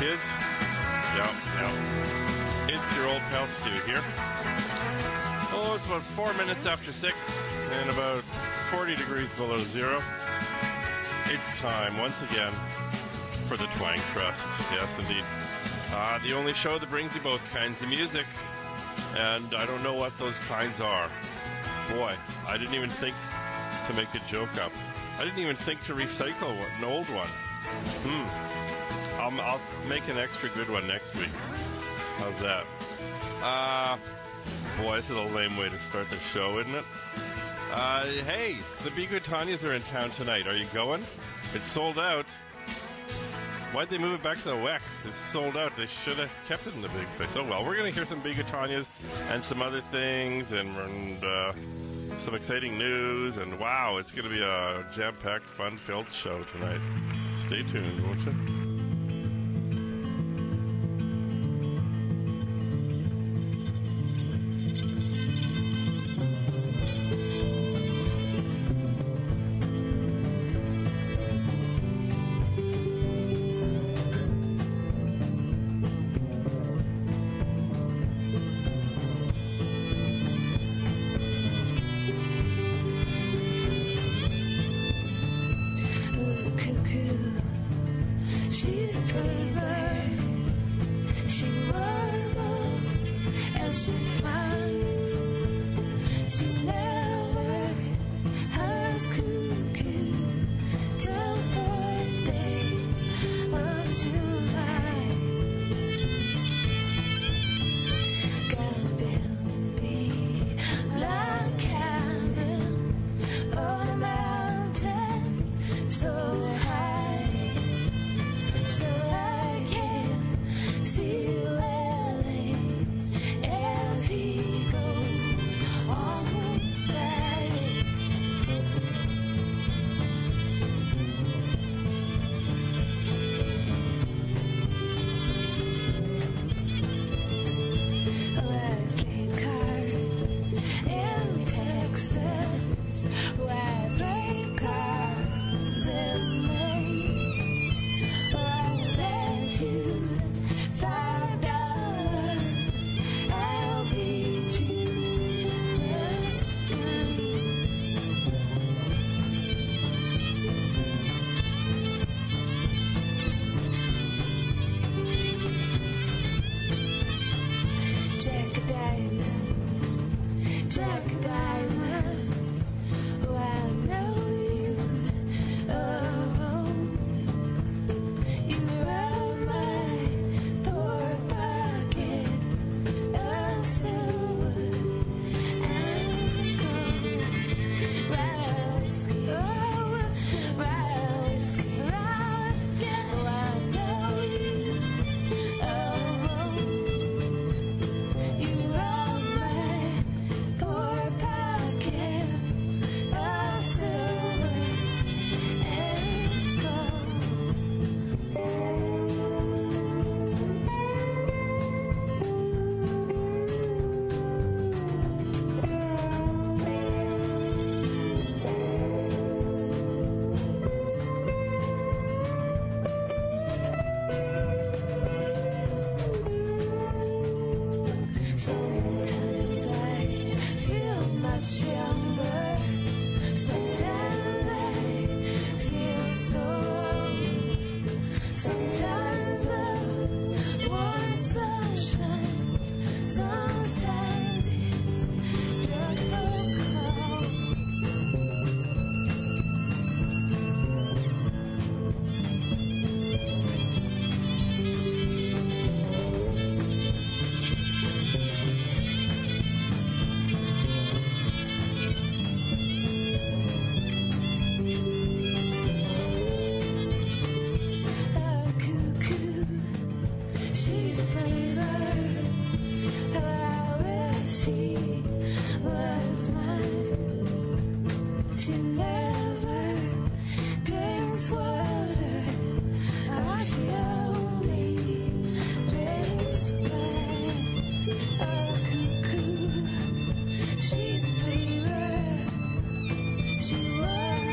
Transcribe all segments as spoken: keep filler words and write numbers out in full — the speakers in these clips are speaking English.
is? Yeah, yeah. It's your old pal Stu here. Oh, it's about four minutes after six and about forty degrees below zero. It's time, once again, for the Twang Trust. Yes, indeed. Uh, the only show that brings you both kinds of music. And I don't know what those kinds are. Boy, I didn't even think to make a joke up. I didn't even think to recycle an old one. Hmm. I'll, I'll make an extra good one next week. How's that? Uh, boy, this is a lame way to start the show, isn't it? Uh, hey, the Be Good Tanyas are in town tonight. Are you going? It's sold out. Why'd they move it back to the W E C? It's sold out. They should have kept it in the big place. Oh, well, we're going to hear some Be Good Tanyas and some other things and, and uh, some exciting news. And, wow, it's going to be a jam-packed, fun-filled show tonight. Stay tuned, won't you?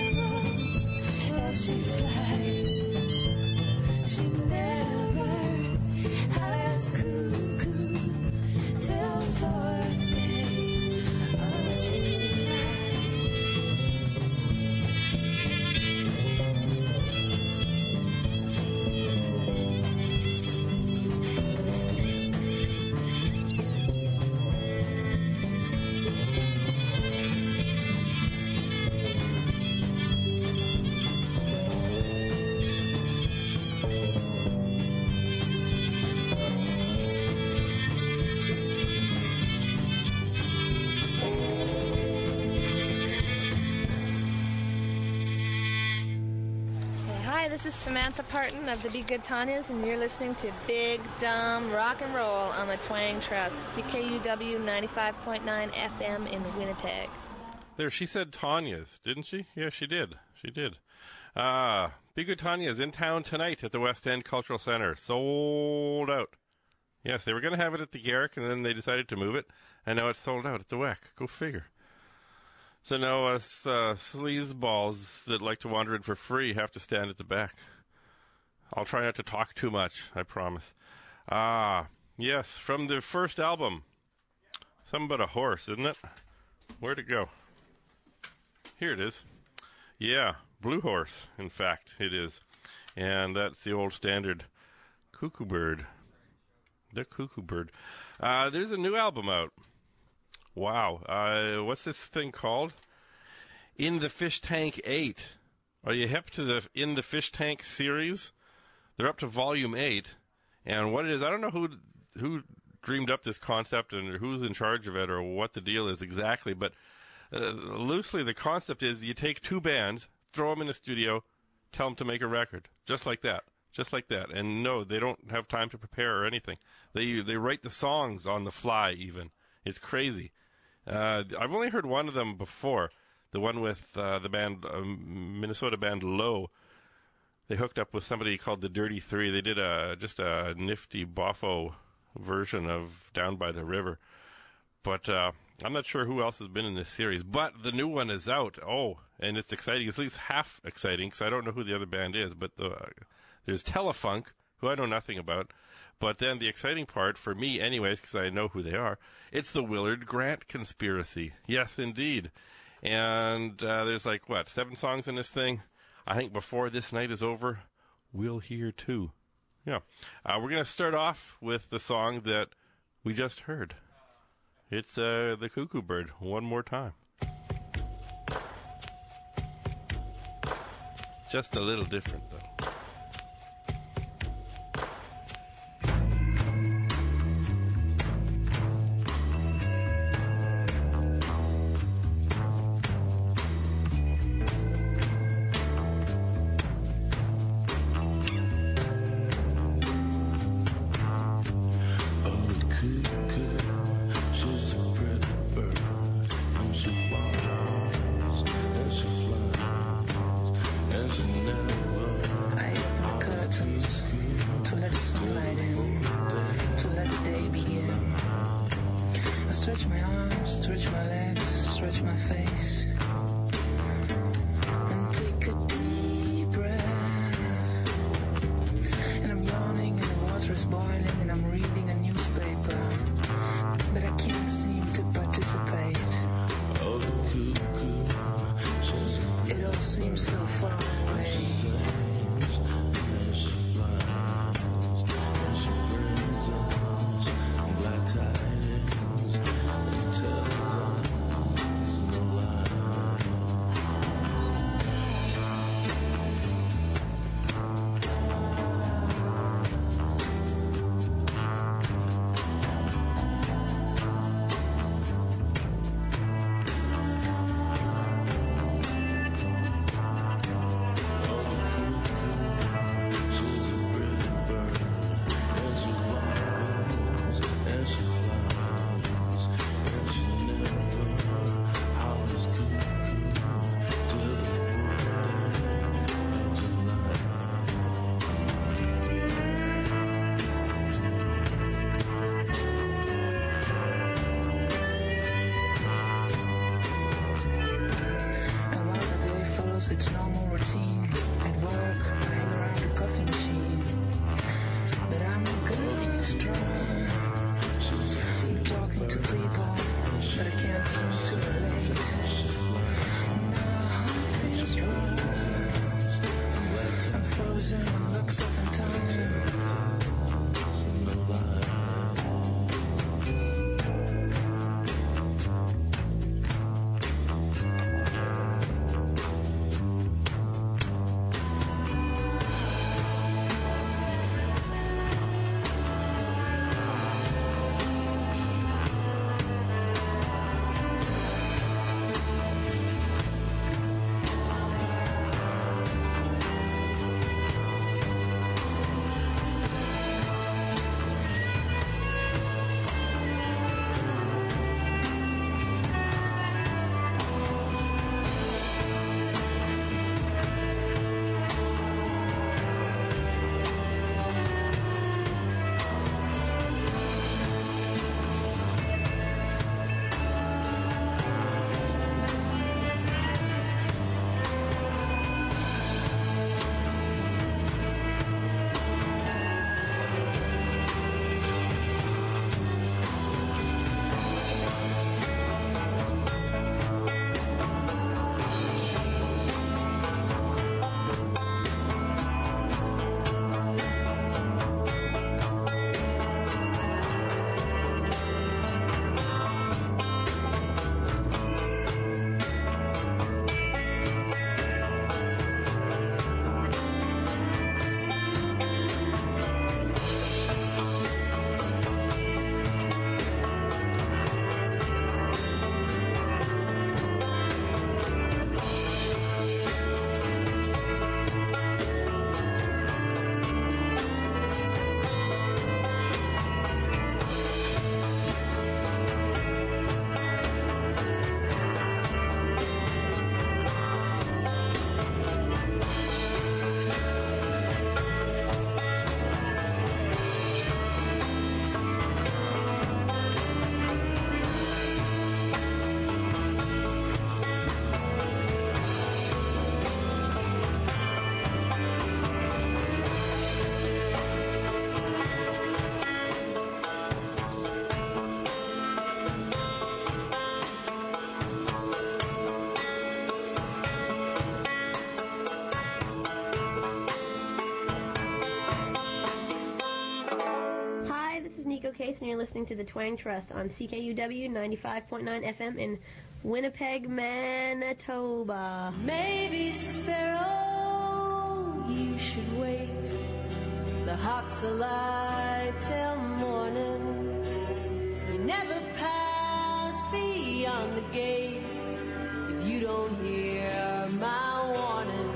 She never this is Samantha Parton of the Be Good Tanyas, and you're listening to Big Dumb Rock and Roll on the Twang Trust, C K U W ninety-five point nine F M in Winnipeg. There, she said Tanya's, didn't she? Yeah, she did. She did. Uh, Be Good Tanya's in town tonight at the West End Cultural Center. Sold out. Yes, they were going to have it at the Garrick, and then they decided to move it, and now it's sold out at the W E C. Go figure. So now us uh, sleazeballs that like to wander in for free have to stand at the back. I'll try not to talk too much, I promise. Ah, yes, from the first album. Something about a horse, isn't it? Where'd it go? Here it is. Yeah, Blue Horse, in fact, it is. And that's the old standard Cuckoo Bird. The Cuckoo Bird. Uh, there's a new album out. Wow. Uh, what's this thing called? In the Fish Tank eight. Are you hip to the In the Fish Tank series? They're up to volume eight. And what it is, I don't know who who dreamed up this concept and who's in charge of it or what the deal is exactly, but uh, loosely the concept is you take two bands, throw them in a studio, tell them to make a record. Just like that. Just like that. And no, they don't have time to prepare or anything. They they write the songs on the fly even. It's crazy. Uh, I've only heard one of them before, the one with uh, the band, uh, Minnesota band Low. They hooked up with somebody called the Dirty Three. They did a just a nifty boffo version of Down by the River. But uh, I'm not sure who else has been in this series. But the new one is out. Oh, and it's exciting. It's at least half exciting because I don't know who the other band is. But the, uh, there's Telefunk, who I know nothing about. But then the exciting part, for me anyways, because I know who they are, it's the Willard Grant Conspiracy. Yes, indeed. And uh, there's like, what, seven songs in this thing? I think before this night is over, we'll hear two. Yeah. Uh, we're going to start off with the song that we just heard. It's uh, the Cuckoo Bird, One More Time. Just a little different, though. is Nico Case, and you're listening to the Twang Trust on C K U W ninety-five point nine F M in Winnipeg, Manitoba. Maybe, Sparrow, you should wait. The hawks alight till morning. You never pass beyond the gate if you don't hear my warning.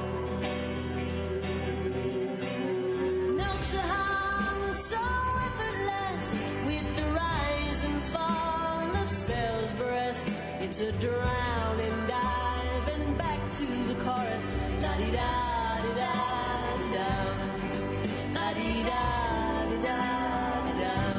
Notes are hung so effortless with the rise and fall of Sparrow's breast. It's a drowning dive and back to the chorus. La-di-da-di-da-di-da. La-di-da-di-da-di-da.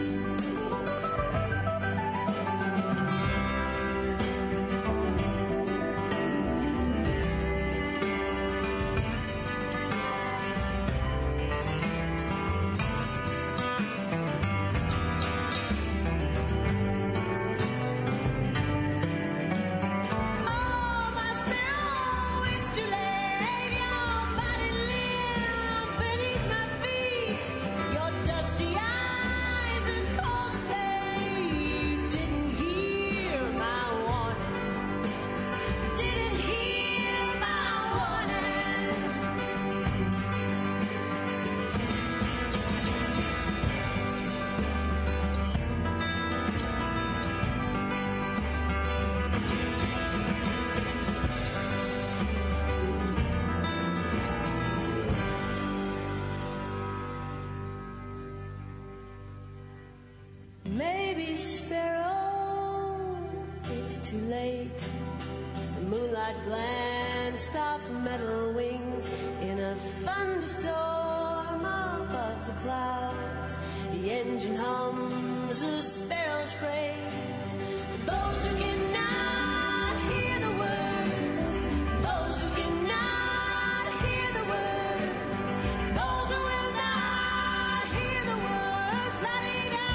Maybe, Sparrow, it's too late. The moonlight glanced off metal wings in a thunderstorm above the clouds. The engine hums a sparrow's praise. Those who cannot hear the words, those who cannot hear the words, those who will not hear the words. La-di-da.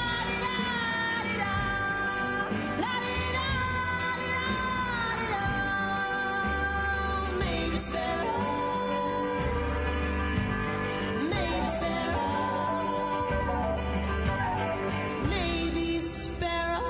Maybe Sparrow, maybe Sparrow, maybe Sparrow.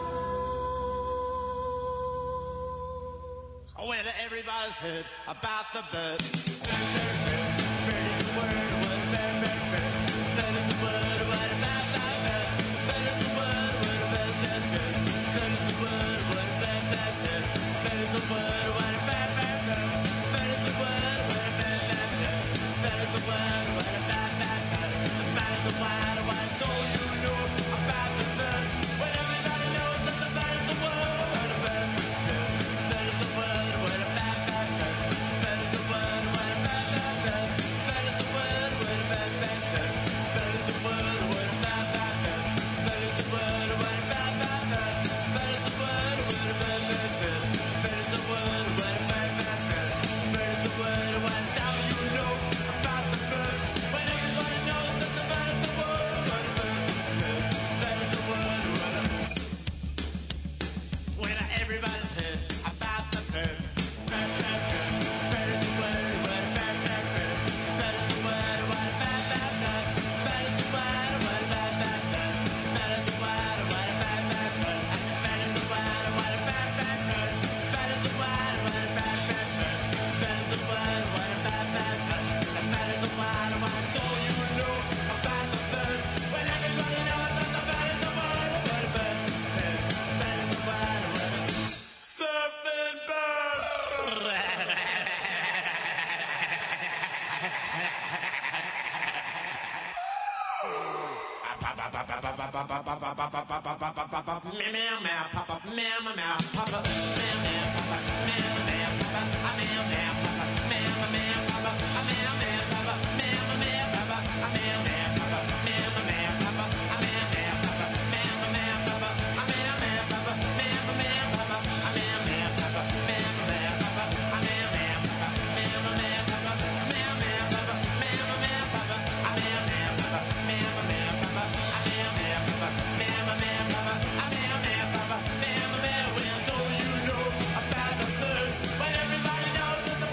When everybody's heard about the bird, bird is the word, what bird, bird, bird, bird is the word, what about that bird, bird is the word, what bird, bird, bird, bird is the word, what bird, bird, bird, bird is the word, what bird, bird, bird, bird is the word, what bird, bird, bird, bird is the word, what bird, bird, bird, bird is the word, what don't you know about the bird? When everybody knows that the bird is the word, what bird, bird, bird is the word, what bird, bird, bird, bird is the word, what bird, bird, bird, bird is the word, what bird, bird, bird, bird is the word, what bird, bird, bird, bird is the word, what bird, bird, bird, bird is the word, what bird, bird, bird, bird is the word, what bird, bird, bird, bird is the word, what don't you know about the bird? When everybody knows that the bird is the word, what bird, bird, bird is the word, what when everybody's heard about the bird, bird, bird, bird, bird is the word, what bird, bird, bird, bird is the word, what bird, bird, bird, bird is the word, what bird, bird, bird, bird is the word, what bird, bird, bird, bird is the word, what bird, bird, bird, bird is the word, what bird, bird, bird, bird is the word, what bird, bird, bird, bird is the word, what don't you know about the bird? When everybody knows that the bird is the word, what bird, bird, bird is the word, what surfing bird. When everybody knows that the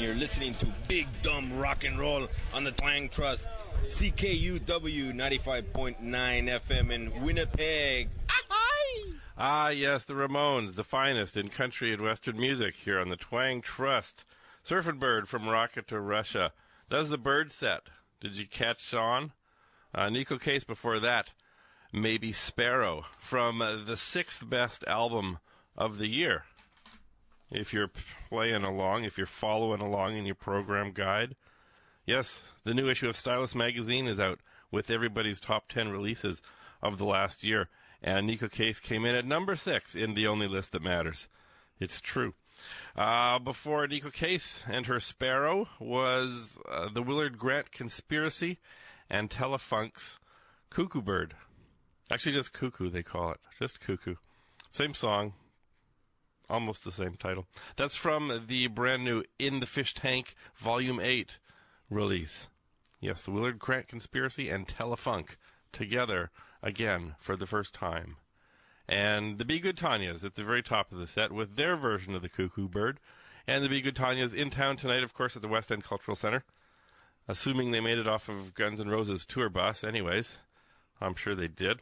you're listening to Big Dumb Rock and Roll on the Twang Trust, C K U W ninety-five point nine F M in Winnipeg. Ah, yes, the Ramones, the finest in country and western music here on the Twang Trust. Surfing Bird from Rocket to Russia. That was the Bird set. Did you catch on? Uh, Nico Case before that. Maybe Sparrow from uh, the sixth best album of the year. If you're playing along, if you're following along in your program guide. Yes, the new issue of Stylus magazine is out with everybody's top ten releases of the last year. And Nico Case came in at number six in the only list that matters. It's true. Uh, before Nico Case and her Sparrow was uh, the Willard Grant Conspiracy and Telefunk's Cuckoo Bird. Actually, just Cuckoo, they call it. Just Cuckoo. Same song. Almost the same title. That's from the brand new In the Fish Tank Volume eight release. Yes, the Willard Grant Conspiracy and Telefunk together again for the first time. And the Be Good Tanyas at the very top of the set with their version of the Cuckoo Bird. And the Be Good Tanyas in town tonight, of course, at the West End Cultural Center. Assuming they made it off of Guns N' Roses tour bus, anyways. I'm sure they did.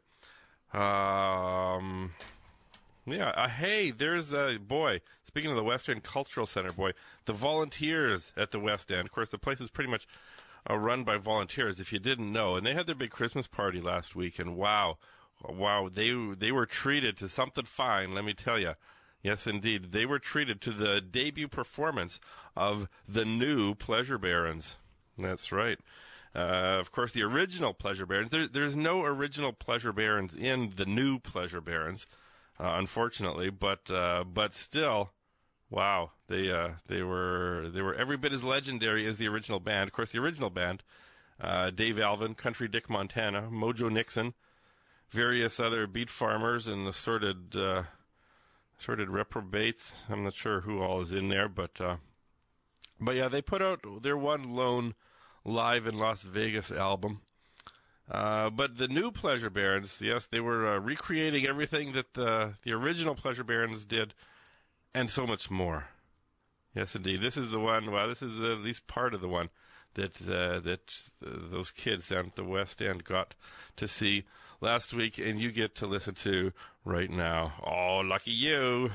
Um, yeah, uh, hey, there's a, boy, speaking of the West End Cultural Center, boy, the volunteers at the West End. Of course, the place is pretty much uh, run by volunteers, if you didn't know. And they had their big Christmas party last week, and wow, wow, they they were treated to something fine, let me tell you. Yes, indeed. They were treated to the debut performance of the new Pleasure Barons. That's right. Uh, of course, the original Pleasure Barons. There, there's no original Pleasure Barons in the new Pleasure Barons, uh, unfortunately. But uh, but still, wow, they uh, they were they were every bit as legendary as the original band. Of course, the original band, uh, Dave Alvin, Country Dick Montana, Mojo Nixon, various other beat farmers, and assorted uh, assorted reprobates. I'm not sure who all is in there, but uh, but yeah, they put out their one lone live in Las Vegas album. Uh, but the new Pleasure Barons, yes, they were uh, recreating everything that the, the original Pleasure Barons did, and so much more. Yes, indeed. This is the one, well, this is at least part of the one that uh, that uh, those kids down at the West End got to see last week, and you get to listen to right now. Oh, lucky you.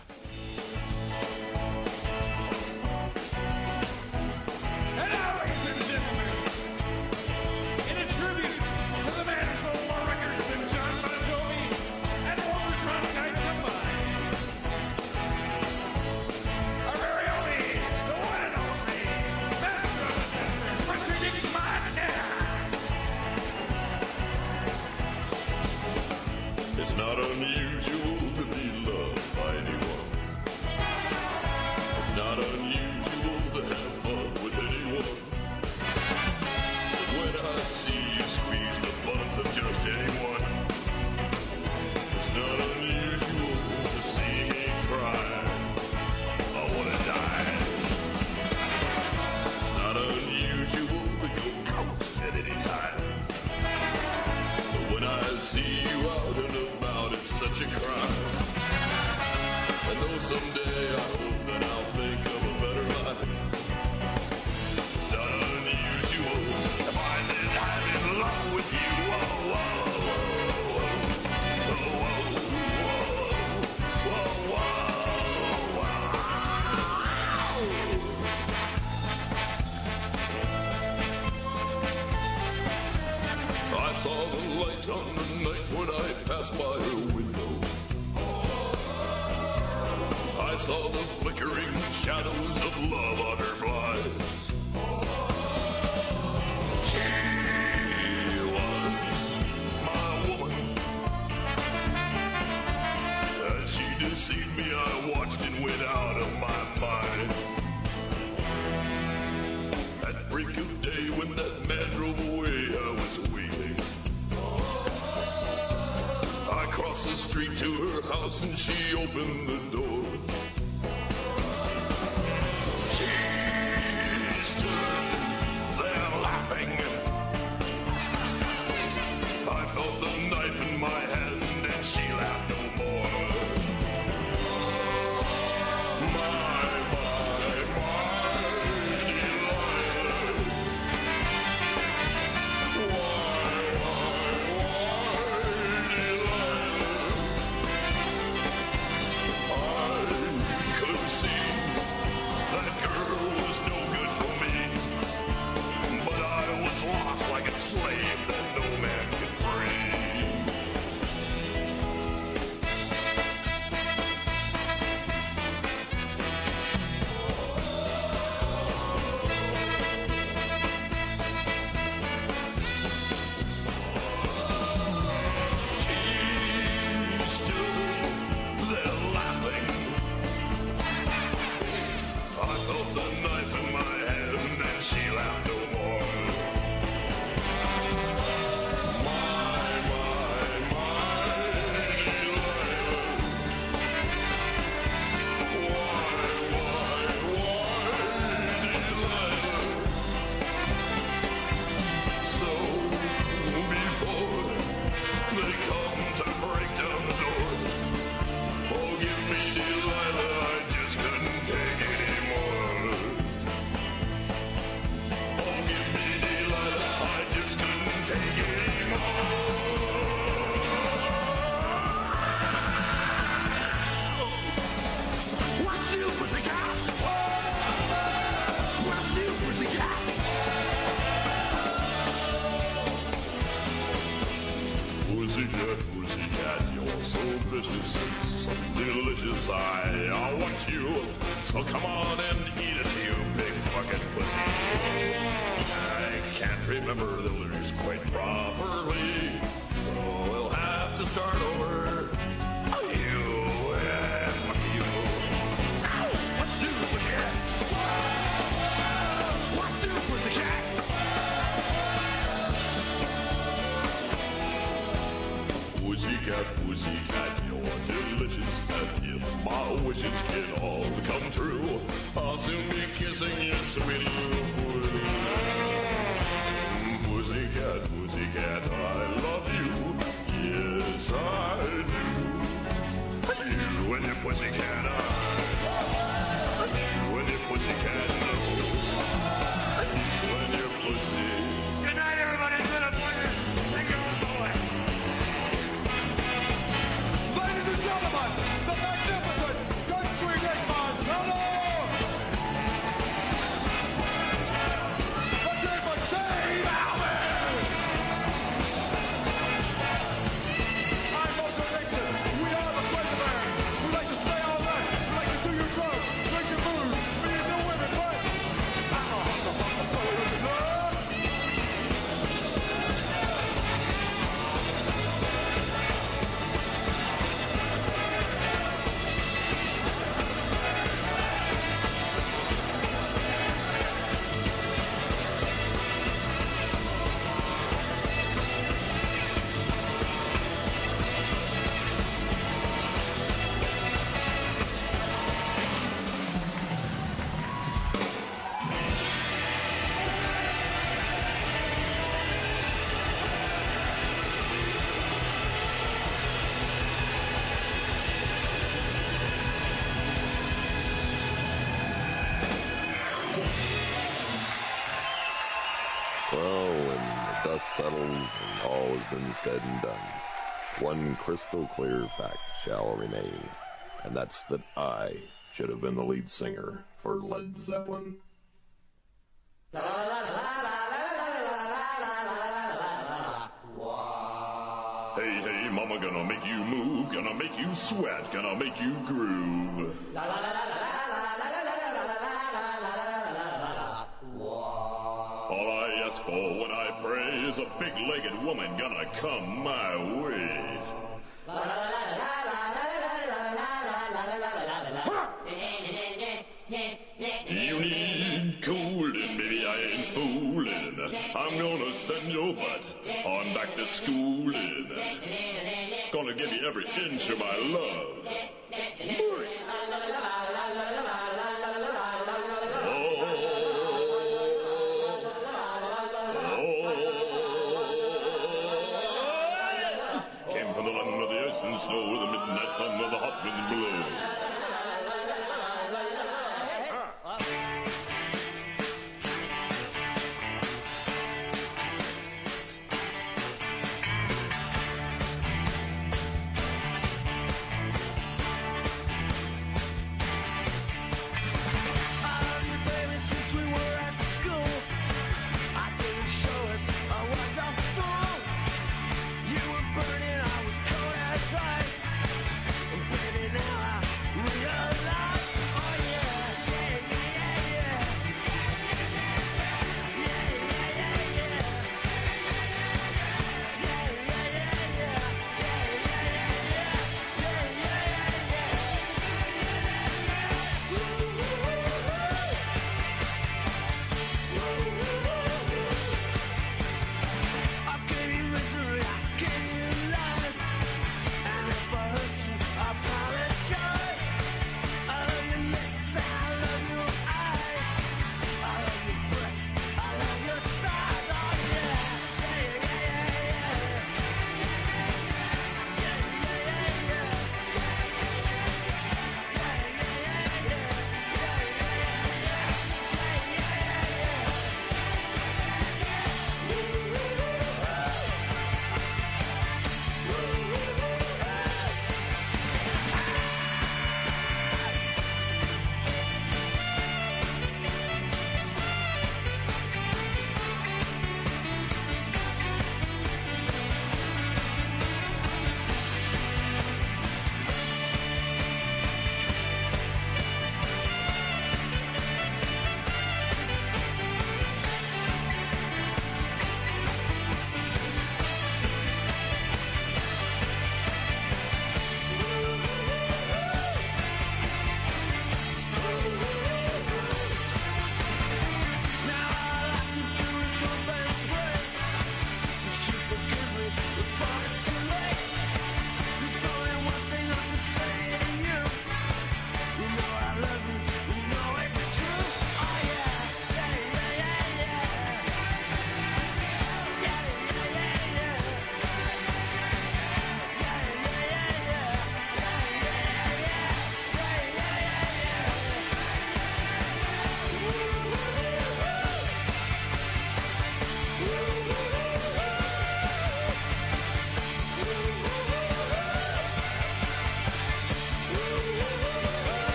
It's not unusual to be loved by anyone. It's not unusual to have fun with anyone. But when I see you squeeze the buns of just anyone, it's not unusual to see me cry. I wanna die. It's not unusual to go out at any time. But when I see you out and about, it's such a crime. I know someday I hope that I'll think of a better life. It's not unusual to find that I'm in love with you. Whoa, whoa, whoa, whoa, whoa, whoa, whoa, whoa. I saw the light on the night when I passed by her window. I saw the flickering shadows of love on her blinds. She was my woman. As she deceived me, I watched and went out of my mind. At break of day, when that man drove away, I was waiting. I crossed the street to her house and she opened the door. She stood there laughing. I felt the knife in my hand and she laughed no more. My, my, my, So come on and eat it, you big fucking pussy. I can't remember the lyrics quite properly, so we'll have to start over. You, uh, fuck you. Ow! What's new, pussycat? What's new, pussycat? Pussycat, pussycat, you're delicious, and if my wishes can all come true, I'll soon be kissing you, sweetie. Pussycat, pussycat, I love you. Yes, I do. You and your pussycat eye. You and your pussycat nose. You and your pussy. Good night, everybody. It's been a pleasure. Thank you for going. Ladies and gentlemen, the magnificent Country Nick Montana! The King of Dave Allen! I'm Mojo Nixon. We are the Pleasure Band. We like to stay all night. We like to do your drugs, drink your booze, meet your new women, but I'm a hunter, hunter, hunter. Well, when the dust settles and all has been said and done, one crystal clear fact shall remain, and that's that I should have been the lead singer for Led Zeppelin. Hey, hey, mama, gonna make you move, gonna make you sweat, gonna make you groove. All I ask for when I pray is a big-legged woman gonna come my way. You need cooling, baby, I ain't fooling. I'm gonna send your butt on back to schooling. Gonna give you every inch of my love. Push. Came from the land of the ice and snow, the midnight sun of the hot wind blow. Burning, I was cold as ice. Baby, now I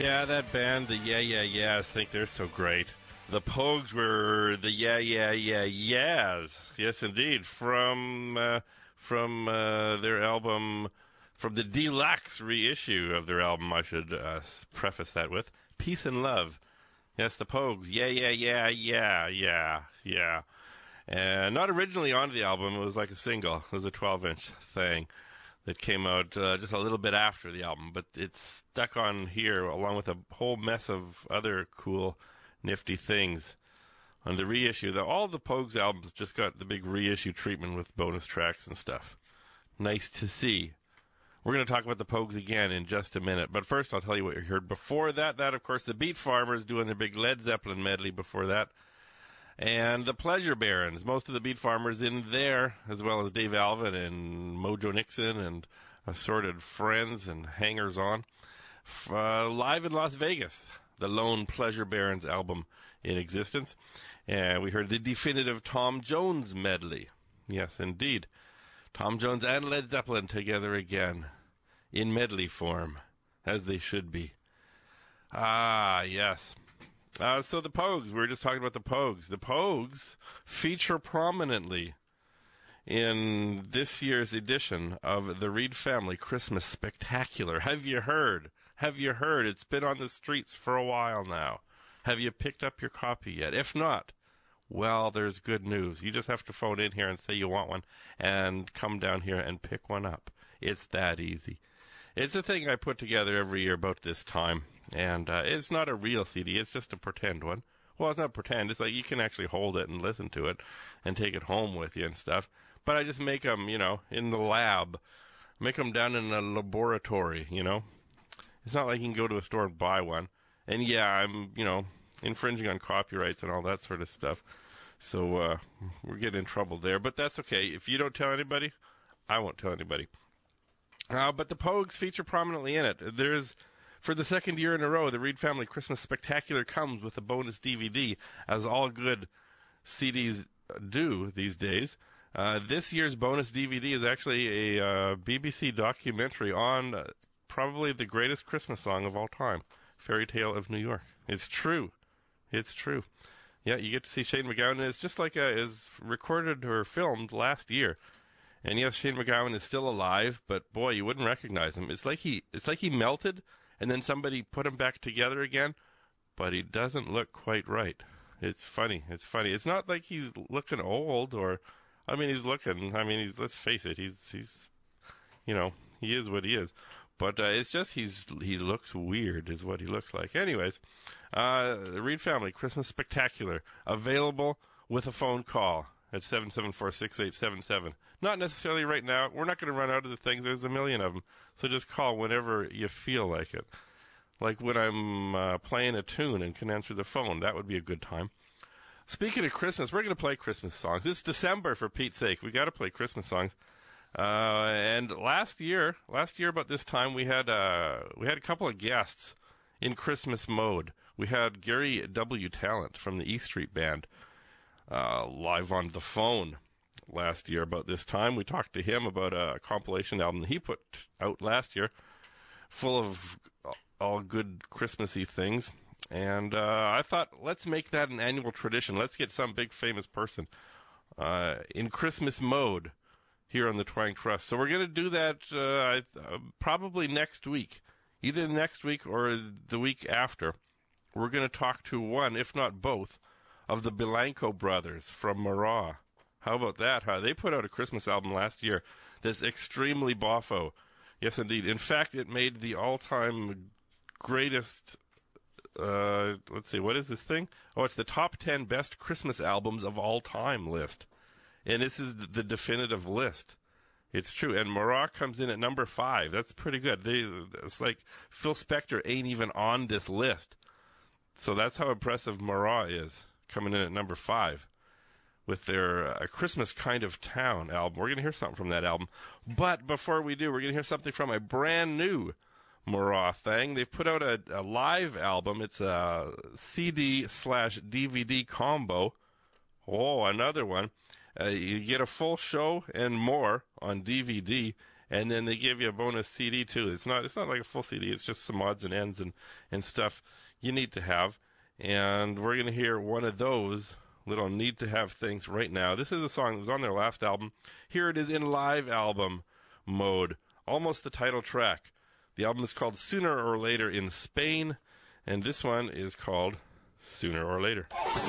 Yeah, that band, the Yeah Yeah Yeahs, think they're so great. The Pogues were the Yeah Yeah Yeah Yeahs. Yes, indeed. From uh, from uh, their album, from the deluxe reissue of their album, I should uh, preface that with, Peace and Love. Yes, the Pogues. Yeah, yeah, yeah, yeah, yeah, yeah. And not originally on the album, it was like a single. It was a twelve-inch thing that came out uh, just a little bit after the album, but it's stuck on here along with a whole mess of other cool, nifty things on the reissue. The, all the Pogues albums just got the big reissue treatment with bonus tracks and stuff. Nice to see. We're going to talk about the Pogues again in just a minute, but first I'll tell you what you heard before that. That, of course, the Beat Farmers doing their big Led Zeppelin medley before that. And the Pleasure Barons, most of the Beat Farmers in there, as well as Dave Alvin and Mojo Nixon and assorted friends and hangers-on. Uh, live in Las Vegas, the lone Pleasure Barons album in existence. And we heard the definitive Tom Jones medley. Yes, indeed. Tom Jones and Led Zeppelin together again, in medley form, as they should be. Ah, yes. Uh, so the Pogues, we were just talking about the Pogues. The Pogues feature prominently in this year's edition of the Reed Family Christmas Spectacular. Have you heard? Have you heard? It's been on the streets for a while now. Have you picked up your copy yet? If not, well, there's good news. You just have to phone in here and say you want one and come down here and pick one up. It's that easy. It's a thing I put together every year about this time. And uh, it's not a real C D, it's just a pretend one. Well, it's not pretend, it's like you can actually hold it and listen to it and take it home with you and stuff. But I just make them, you know, in the lab. Make them down in a laboratory, you know. It's not like you can go to a store and buy one. And yeah, I'm, you know, infringing on copyrights and all that sort of stuff. So uh, we're getting in trouble there. But that's okay. If you don't tell anybody, I won't tell anybody. Uh, but the Pogues feature prominently in it. There's... For the second year in a row, the Reed Family Christmas Spectacular comes with a bonus D V D, as all good C Ds do these days. Uh, this year's bonus D V D is actually a uh, B B C documentary on uh, probably the greatest Christmas song of all time, Fairy Tale of New York. It's true. It's true. Yeah, you get to see Shane MacGowan. It's just like a, is recorded or filmed last year. And yes, Shane MacGowan is still alive, but boy, you wouldn't recognize him. It's like he, it's like he melted, and then somebody put him back together again, but he doesn't look quite right. It's funny. It's funny. It's not like he's looking old, or, I mean, he's looking, I mean, he's, let's face it, he's, he's, you know, he is what he is. But uh, it's just he's he looks weird is what he looks like. Anyways, uh, the Reed Family Christmas Spectacular, available with a phone call at seven seven four, six eight seven seven. Not necessarily right now. We're not going to run out of the things. There's a million of them. So just call whenever you feel like it. Like when I'm uh, playing a tune and can answer the phone. That would be a good time. Speaking of Christmas, we're going to play Christmas songs. It's December, for Pete's sake. We got to play Christmas songs. Uh, and last year, last year about this time, we had uh, we had a couple of guests in Christmas mode. We had Gary W. Talent from the E Street Band uh, live on the phone last year about this time. We talked to him about a compilation album he put out last year, full of all good Christmassy things. And uh, I thought, let's make that an annual tradition. Let's get some big famous person uh, in Christmas mode here on the Twang Trust. So we're going to do that uh, uh, probably next week, either next week or the week after. We're going to talk to one, if not both, of the Bilanco brothers from Maraw. How about that, huh? They put out a Christmas album last year that's extremely boffo. Yes, indeed. In fact, it made the all-time greatest, uh, let's see, what is this thing? Oh, it's the top ten best Christmas albums of all time list. And this is the definitive list. It's true. And Maraw comes in at number five. That's pretty good. They, it's like Phil Spector ain't even on this list. So that's how impressive Maraw is, coming in at number five with their uh, Christmas Kind of Town album. We're going to hear something from that album. But before we do, we're going to hear something from a brand new Maraw thing. They've put out a, a live album. It's a C D slash D V D combo. Oh, another one. Uh, you get a full show and more on D V D, And then they give you a bonus C D too. It's not it's not like a full C D. It's just some odds and ends and, and stuff you need to have. And we're going to hear one of those little need to have things right now. This is a song that was on their last album. Here it is in live album mode. Almost the title track. The album is called Sooner or Later in Spain. And this one is called Sooner or Later.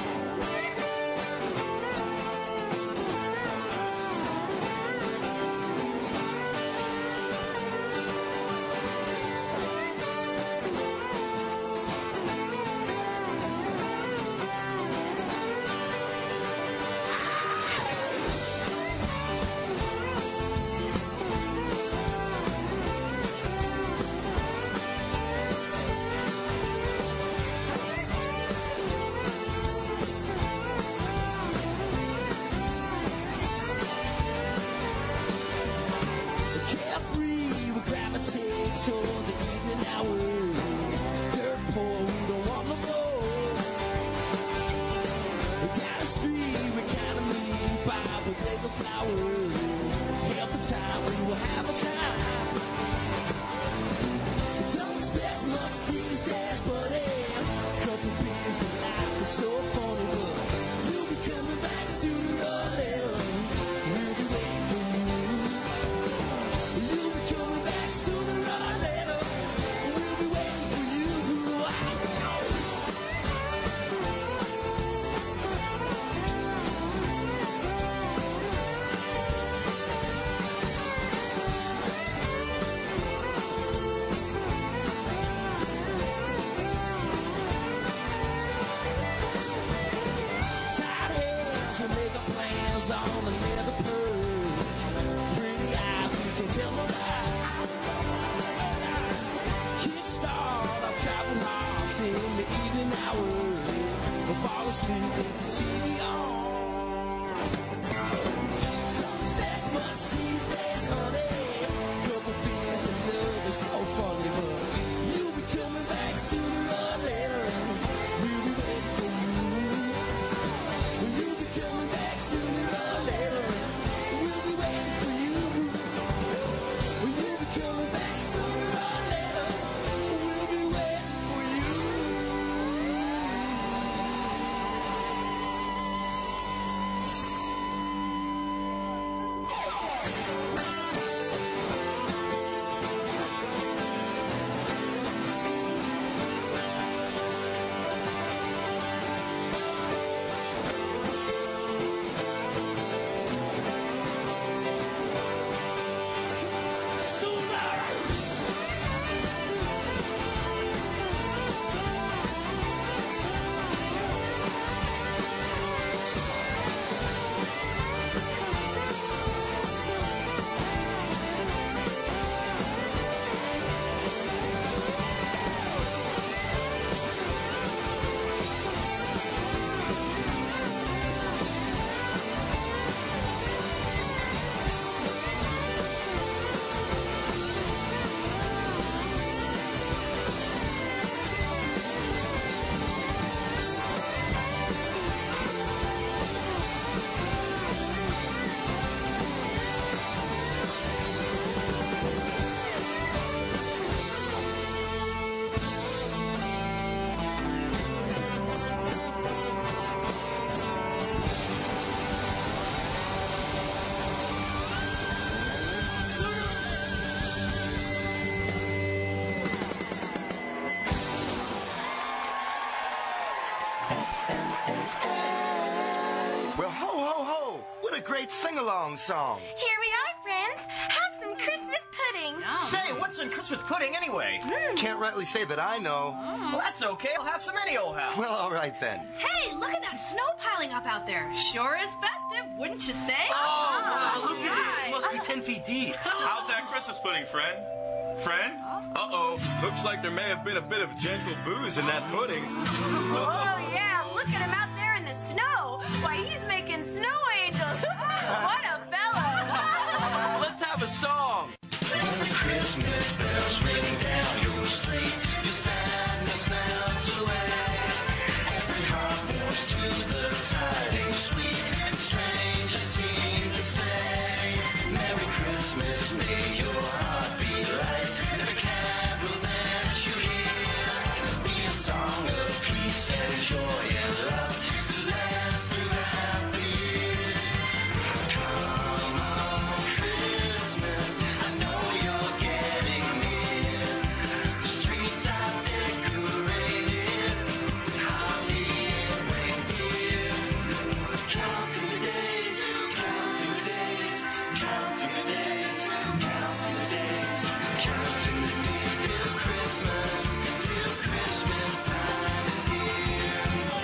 Well, ho, ho, ho! What a great sing-along song. Here we are, friends. Have some Christmas pudding. Say, what's in Christmas pudding anyway? Mm. Can't rightly say that I know. Oh. Well, that's okay. I'll have some any old how. Well, all right then. Hey, look at that snow piling up out there. Sure is festive, wouldn't you say? Oh, wow, look at it. It must be ten feet deep. How's that Christmas pudding, friend? Friend? Uh-oh. Looks like there may have been a bit of gentle booze in that pudding. Oh, yeah. Look at him out there in the snow. Why, he's making snow angels. What a fellow. Let's have a song. When the Christmas bells ring down your street, your sadness melts away. Every heart warms to the tidings sweet, and strangers seem to say, Merry Christmas, may your joy and love to last throughout the year. Come on, Christmas, I know you're getting near. The streets are decorated with holly and reindeer. Counting the days, counting the days, counting the days, counting the days, counting the days till Christmas, till Christmas time is here.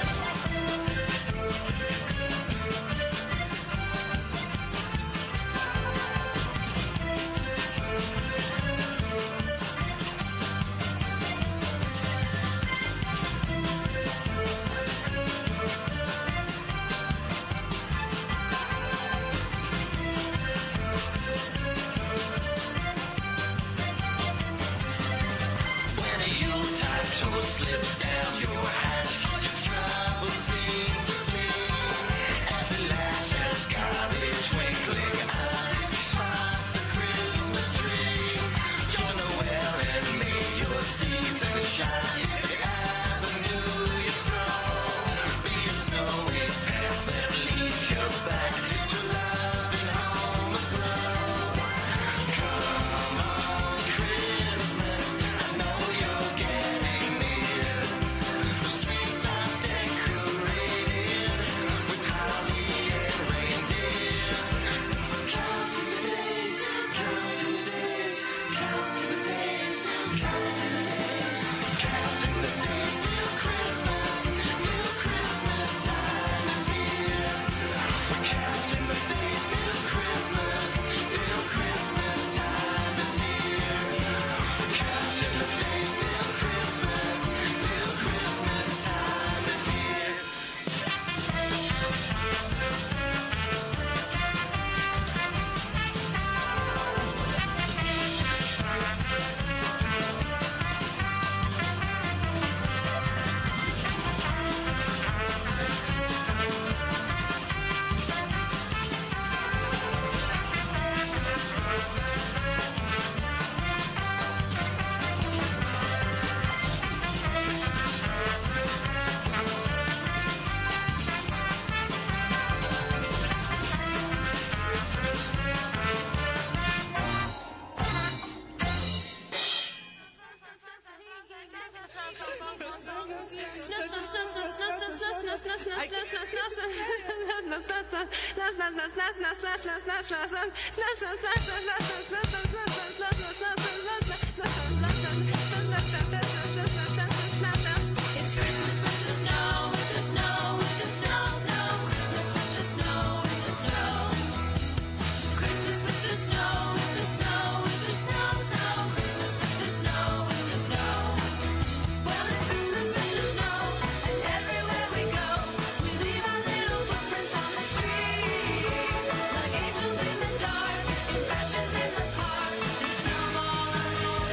When a Yuletide toast slips down your hatch, your troubles seem to flee. At the last, there's garbage twinkling eyes, response to Christmas tree. Join Noel and may your season shine. The avenue you stroll, be a snowy path that leads you back to love and home aglow. Come on, Christmas, I know you're getting near. The streets are decorated with holly and reindeer. Counting the days, counting the days, counting the days, counting the days, counting the days till Christmas, till Christmas time is here. We're counting the days till Christmas, till Christmas time is here. We're counting the days till Christmas, till Christmas time is here. It's Christmas with the snow, with the snow, with the snow, snow. Christmas with the snow, with the snow. Christmas with the snow, with the snow, with the snow, snow. Christmas with the snow, with the snow. Well, it's Christmas with the snow, and everywhere we go, we leave our little footprints on the street, like angels in the dark, in fashions in the park, and snowball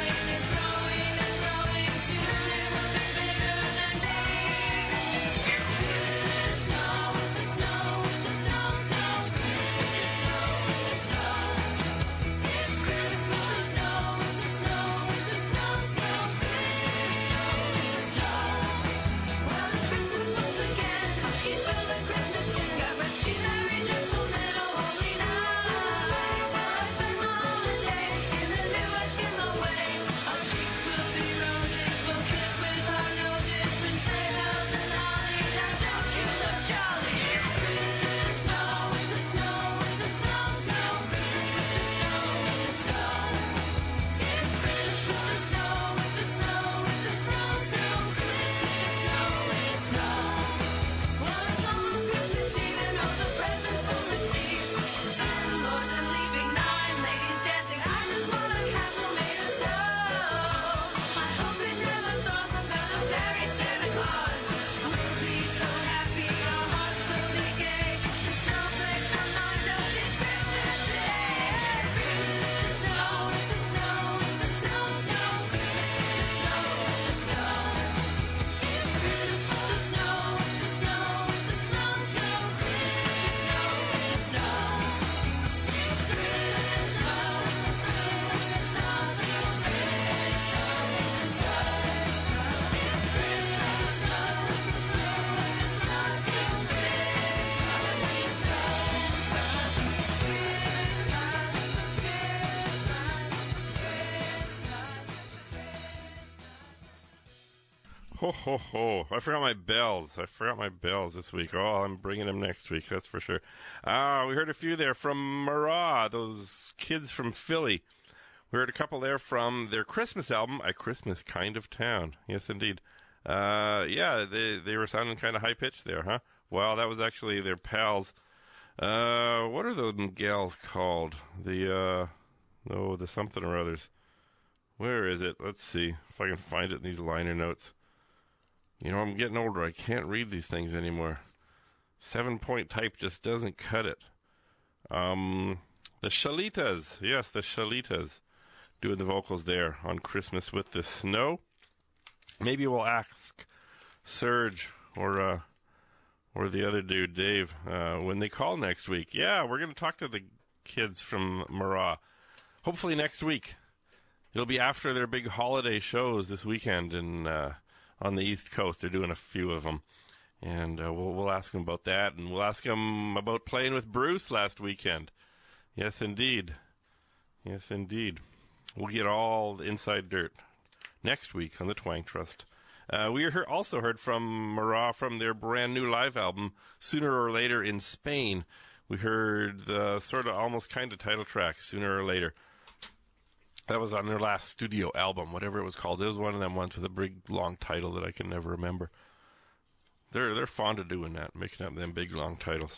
Ho, ho, ho. I forgot my bells. I forgot my bells this week. Oh, I'm bringing them next week, that's for sure. Ah, we heard a few there from Marah, those kids from Philly. We heard a couple there from their Christmas album, A Christmas Kind of Town. Yes, indeed. Uh, yeah, they they were sounding kind of high-pitched there, huh? Well, that was actually their pals. Uh, what are those gals called? The, uh, no, the something or others. Where is it? Let's see if I can find it in these liner notes. You know, I'm getting older. I can't read these things anymore. Seven-point type just doesn't cut it. Um, the Shalitas. Yes, the Shalitas. Doing the vocals there on Christmas with the Snow. Maybe we'll ask Serge or uh, or the other dude, Dave, uh, when they call next week. Yeah, we're going to talk to the kids from Marah. Hopefully next week. It'll be after their big holiday shows this weekend in... Uh, on the East Coast. They're doing a few of them. And uh, we'll, we'll ask them about that. And we'll ask them about playing with Bruce last weekend. Yes, indeed. Yes, indeed. We'll get all the inside dirt next week on the Twang Trust. Uh, we heard, also heard from Marah from their brand new live album, Sooner or Later in Spain. We heard the sort of almost kind of title track, Sooner or Later. That was on their last studio album, whatever it was called. It was one of them ones with a big, long title that I can never remember. They're they're fond of doing that, making up them big, long titles.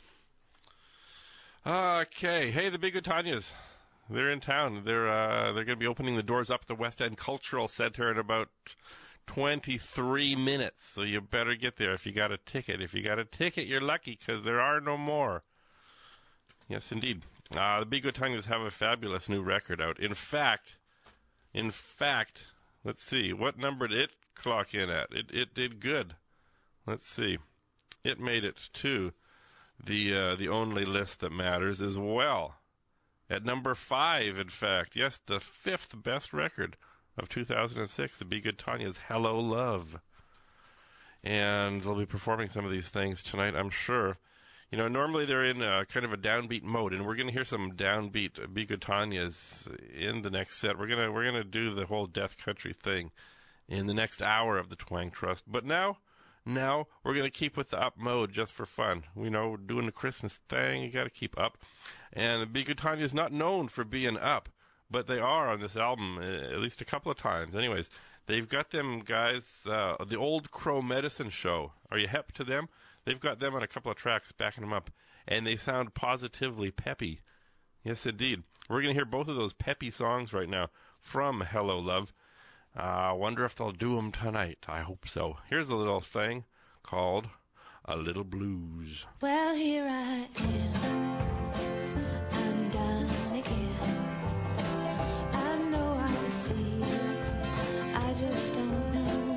Okay, hey, the Big Otanyas. They're in town. They're uh, they're going to be opening the doors up at the West End Cultural Center in about twenty-three minutes. So you better get there if you got a ticket. If you got a ticket, you're lucky because there are no more. Yes, indeed. Uh, the Big Otanyas have a fabulous new record out. In fact, in fact, let's see, what number did it clock in at? It it did good. Let's see, it made it to the uh, the only list that matters as well. At number five, in fact, yes, the fifth best record of two thousand six, the Big Otanyas' Hello Love. And they'll be performing some of these things tonight, I'm sure. You know, normally they're in a, kind of a downbeat mode, and we're going to hear some downbeat Big Otanyas in the next set. We're gonna we're gonna do the whole Death Country thing in the next hour of the Twang Trust. But now, now we're gonna keep with the up mode just for fun. We know we're doing the Christmas thing. You got to keep up, and Big Otanyas not known for being up, but they are on this album at least a couple of times. Anyways, they've got them guys, uh, the Old Crow Medicine Show. Are you hep to them? They've got them on a couple of tracks, backing them up, and they sound positively peppy. Yes, indeed. We're going to hear both of those peppy songs right now from Hello Love. I uh, wonder if they'll do them tonight. I hope so. Here's a little thing called A Little Blues. Well, here I am. I'm done again. I know I'll see you. I just don't know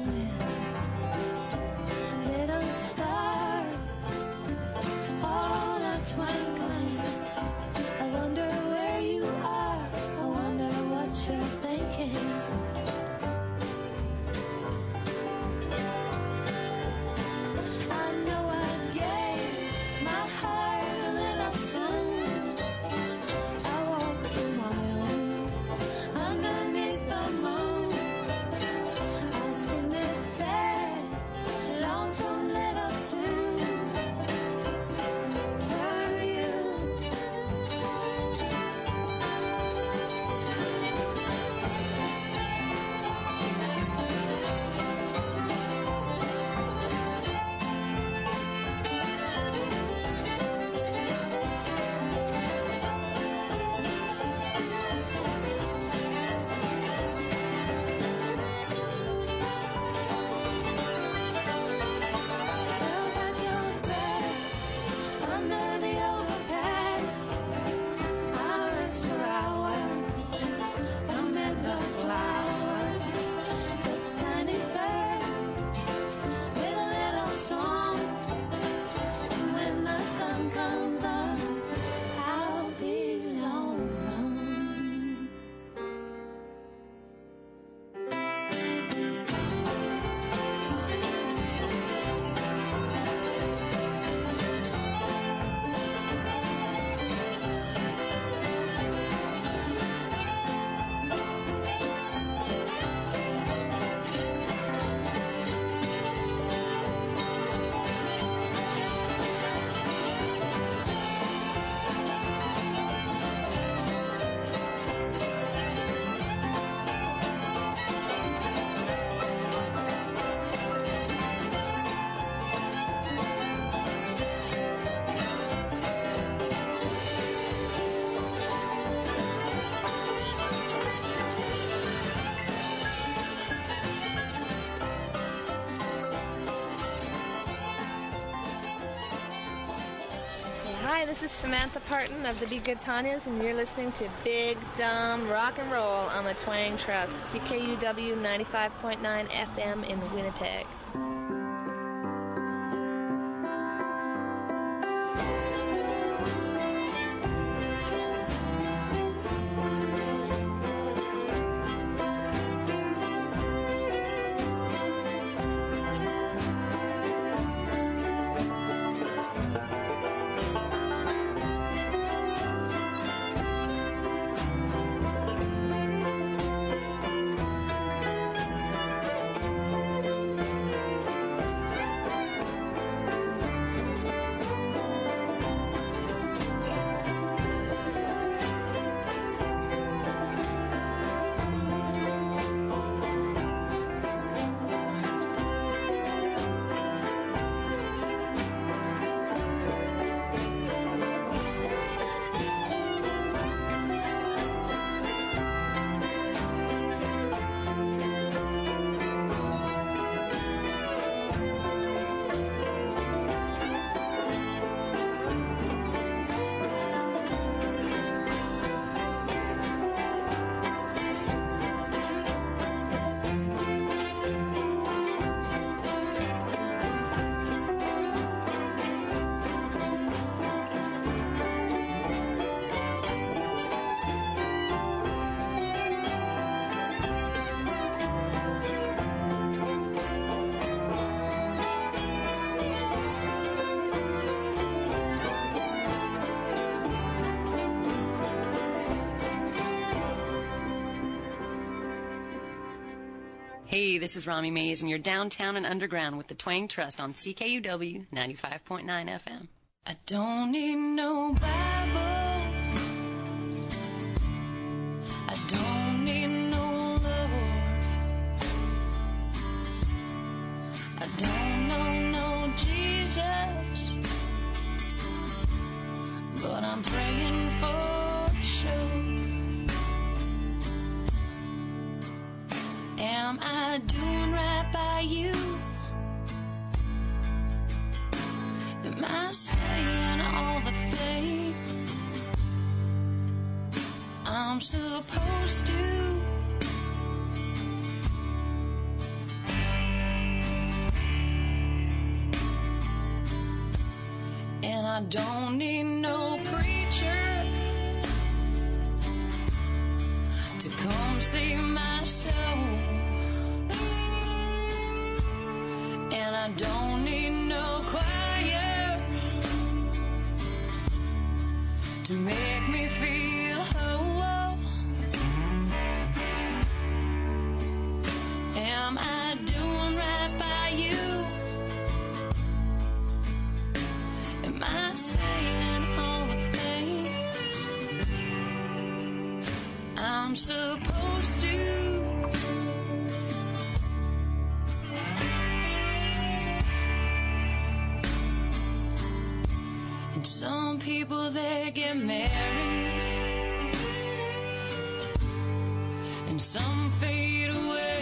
when. Little star. Twinkling, I wonder where you are. I wonder what you're thinking. I know I gave my heart a little Hi, this is Samantha Parton of the Be Good Tanyas, and you're listening to Big Dumb Rock and Roll on the Twang Trust, C K U W ninety-five point nine F M in Winnipeg. Hey, this is Rami Mays, and you're downtown and underground with the Twang Trust on C K U W ninety-five point nine F M. I don't need no Bible. I don't need no Lord. I don't know no Jesus, but I'm praying for sure. Am I doing right by you? Am I saying all the things I'm supposed to? And I don't need no preacher to come save my soul. And I don't need no choir to make me feel whole. Am I doing right by you? Am I saying all the things I'm supposed to? Some people, they get married, and some fade away.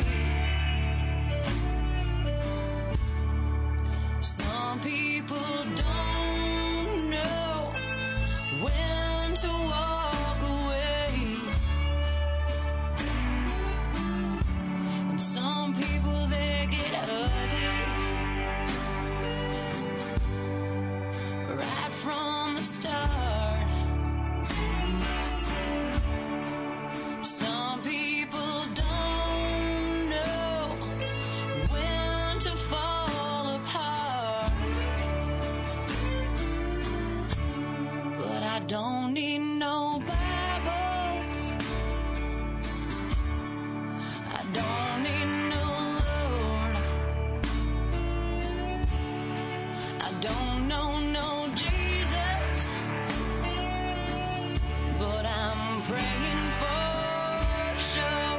Some people don't know when to walk away. And some people, they get ugly right from the start. Some people don't know when to fall apart. But I don't need no Bible. I don't need no Lord. I don't know no Jesus, but I'm praying for sure.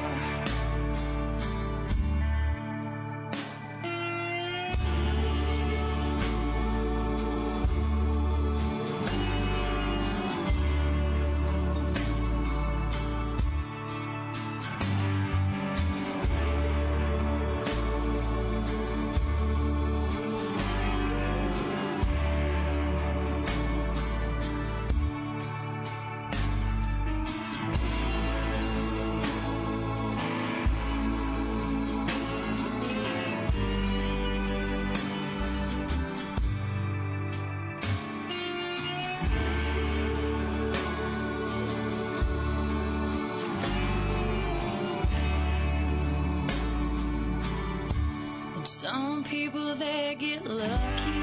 Some people, they get lucky,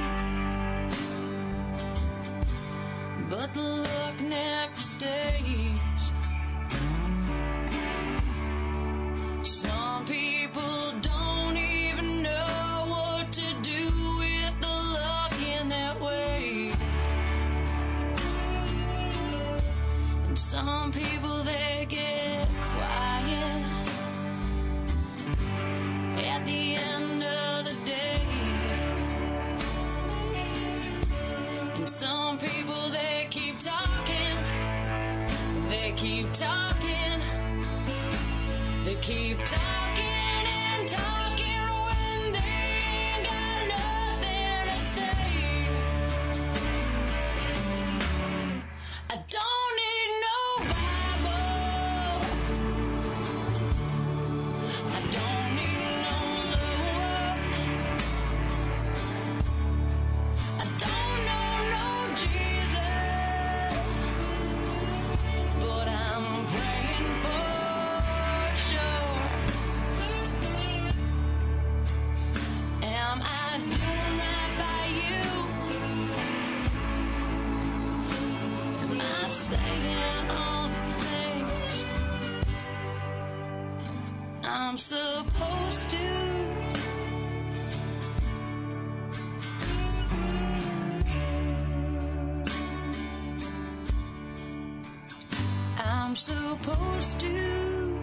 but the luck never stays. Some people don't even know what to do with the luck in that way. And some people, they get quiet at the end of the day. And some people, they keep talking, they keep talking, they keep talking and talking when they ain't got nothing to say. I don't need no Bible, I don't need no Lord, I don't know no Jesus, but I'm praying for sure. Am I doing right by you? Am I saying all the things I'm supposed to? I'm supposed to.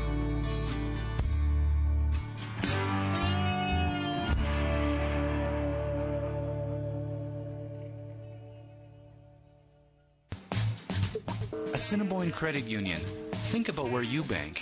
Assiniboine Credit Union. Think about where you bank.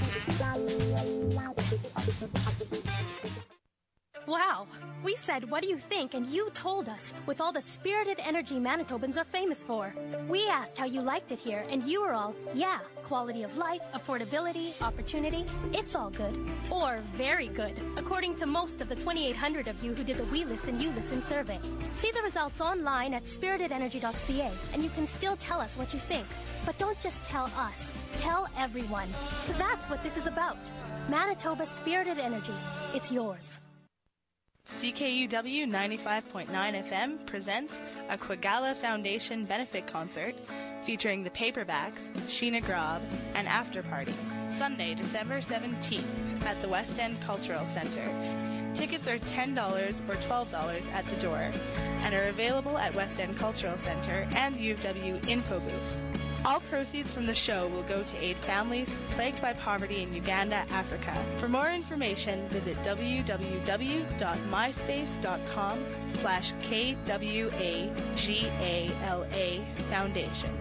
Wow. We said, what do you think? And you told us, with all the spirited energy Manitobans are famous for. We asked how you liked it here, and you were all, yeah, quality of life, affordability, opportunity, it's all good. Or very good, according to most of the twenty-eight hundred of you who did the We Listen, You Listen survey. See the results online at spirited energy dot c a, and you can still tell us what you think. But don't just tell us, tell everyone, because that's what this is about. Manitoba Spirited Energy. It's yours. C K U W ninety-five point nine F M presents a Quagala Foundation benefit concert featuring the Paperbacks, Sheena Grob, and After Party, Sunday, December seventeenth at the West End Cultural Center. Tickets are ten dollars or twelve dollars at the door and are available at West End Cultural Center and the U of W Info Booth. All proceeds from the show will go to aid families plagued by poverty in Uganda, Africa. For more information, visit w w w dot myspace dot com slash K W A G A L A Foundation.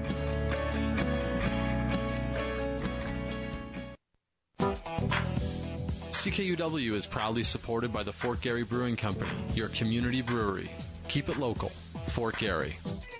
C K U W is proudly supported by the Fort Garry Brewing Company, your community brewery. Keep it local. Fort Garry.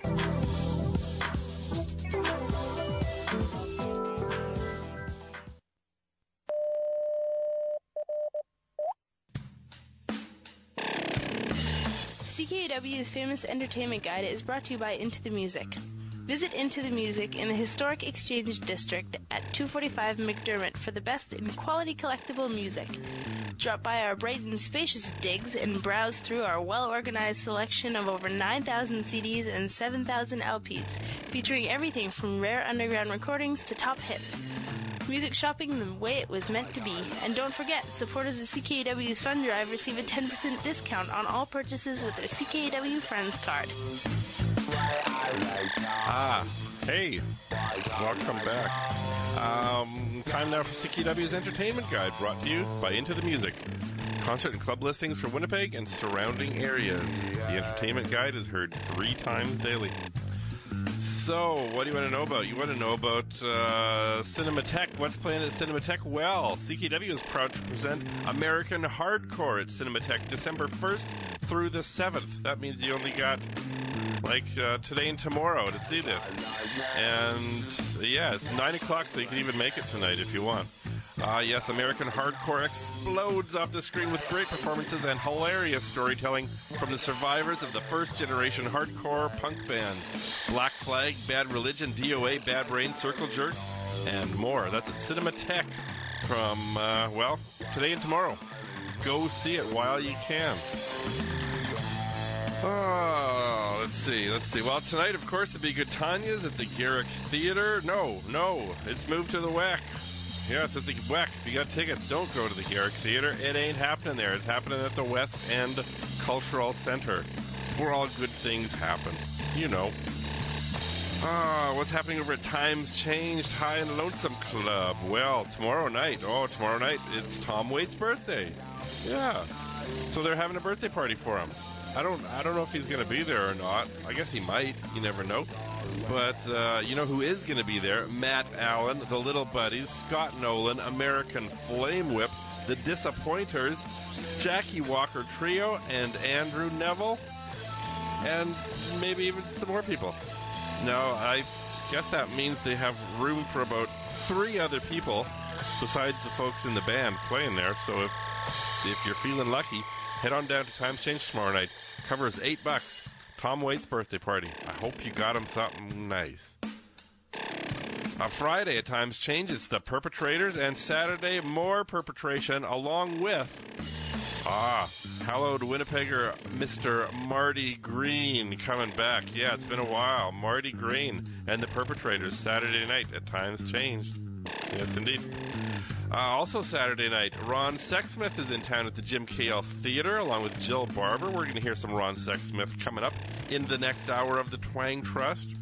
C K U W's famous entertainment guide is brought to you by Into the Music. Visit Into the Music in the historic Exchange District at two forty-five McDermott for the best in quality collectible music. Drop by our bright and spacious digs and browse through our well-organized selection of over nine thousand C Ds and seven thousand L Ps, featuring everything from rare underground recordings to top hits. Music shopping the way it was meant to be. And don't forget, supporters of C K U W's Fund Drive receive a ten percent discount on all purchases with their C K U W Friends card. Ah, hey, welcome back. Um, time now for C K U W's Entertainment Guide, brought to you by Into the Music. Concert and club listings for Winnipeg and surrounding areas. The Entertainment Guide is heard three times daily. So, what do you want to know about? You want to know about uh, Cinematheque. What's playing at Cinematheque? Well, C K W is proud to present American Hardcore at Cinematheque December first through the seventh. That means you only got, like, uh, today and tomorrow to see this. And, yeah, it's nine o'clock, so you can even make it tonight if you want. Ah, uh, yes, American Hardcore explodes off the screen with great performances and hilarious storytelling from the survivors of the first-generation hardcore punk bands. Black Flag, Bad Religion, D O A, Bad Brain, Circle Jerks, and more. That's at Cinematheque from, uh, well, today and tomorrow. go see it while you can. Oh, let's see, let's see. Well, tonight, of course, the Be Good Tanya's at the Garrick Theater. No, no, it's moved to the W E C. Yeah, it's at the W E C. If you got tickets, don't go to the Garrick Theater. It ain't happening there. It's happening at the West End Cultural Center, where all good things happen. You know. Ah, what's happening over at Times Changed High and Lonesome Club? Well, tomorrow night. Oh, tomorrow night, it's Tom Waite's birthday. Yeah. So they're having a birthday party for him. I don't I don't know if he's going to be there or not. I guess he might. You never know. But uh, you know who is going to be there? Matt Allen, the Little Buddies, Scott Nolan, American Flame Whip, the Disappointers, Jackie Walker Trio, and Andrew Neville, and maybe even some more people. Now, I guess that means they have room for about three other people besides the folks in the band playing there. So if if you're feeling lucky, head on down to Times Change tomorrow night. Covers eight bucks. Tom Waite's birthday party. I hope you got him something nice. On Friday at Times Change, it's the Perpetrators, and Saturday, more perpetration along with, ah, hallowed Winnipegger Mister Marty Green coming back. Yeah, it's been a while. Marty Green and the Perpetrators, Saturday night at Times Change. Yes, indeed. Uh, also Saturday night, Ron Sexsmith is in town at the Jim Cale Theater along with Jill Barber. We're going to hear some Ron Sexsmith coming up in the next hour of the Twang Trust.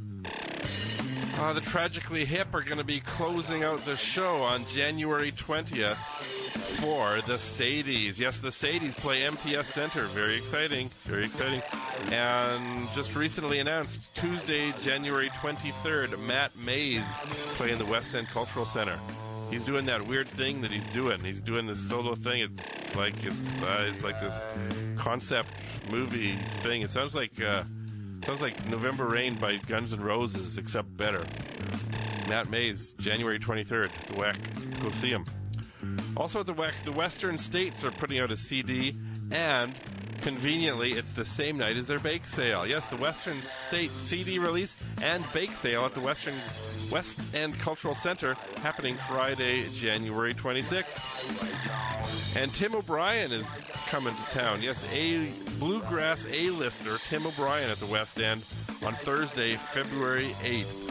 Uh, the Tragically Hip are going to be closing out the show on January twentieth for the Sadies. Yes, the Sadies play M T S Center. Very exciting. Very exciting. And just recently announced, Tuesday, January twenty-third, Matt Mays playing the West End Cultural Center. He's doing that weird thing that he's doing. He's doing this solo thing. It's like it's uh, it's like this concept movie thing. It sounds like uh, sounds like November Rain by Guns N' Roses, except better. Matt Mays, January twenty-third, the W E C. Go see him. Also at the W E C, the Western States are putting out a C D, and conveniently, it's the same night as their bake sale. Yes, the Western States C D release and bake sale at the Western West End Cultural Center happening Friday, January twenty-sixth. And Tim O'Brien is coming to town. Yes, a bluegrass A-lister Tim O'Brien at the West End on Thursday, February eighth.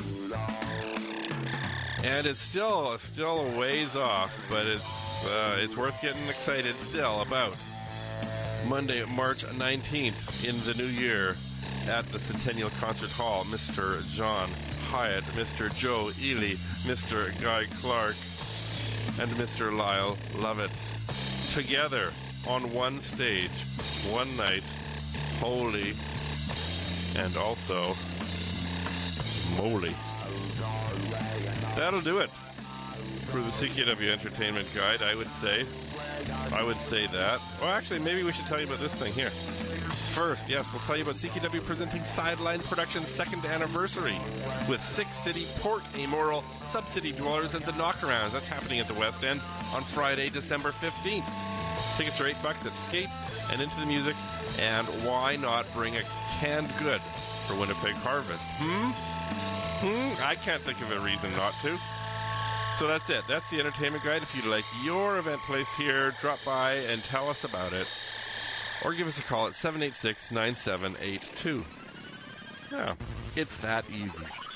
And it's still still a ways off, but it's uh, it's worth getting excited still about. Monday, March nineteenth in the new year at the Centennial Concert Hall, Mister John Hyatt, Mister Joe Ely, Mister Guy Clark, and Mister Lyle Lovett together on one stage, one night, holy, and also moly. That'll do it for the C K W Entertainment Guide, I would say. I would say that. Well, actually, maybe we should tell you about this thing here. First, yes, we'll tell you about C K W presenting Sideline Productions' second anniversary with Six City, Port Amoral, Sub-City Dwellers, and the Knockarounds. That's happening at the West End on Friday, December fifteenth. Tickets are eight bucks at Skate and Into the Music. And why not bring a canned good for Winnipeg Harvest? Hmm? Hmm? I can't think of a reason not to. So that's it. That's the Entertainment Guide. If you'd like your event place here, drop by and tell us about it. Or give us a call at seven eight six, nine seven eight two. Yeah, it's that easy.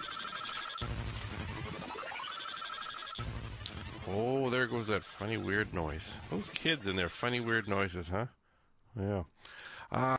Oh, there goes that funny, weird noise. Those kids and their funny, weird noises, huh? Yeah. Uh,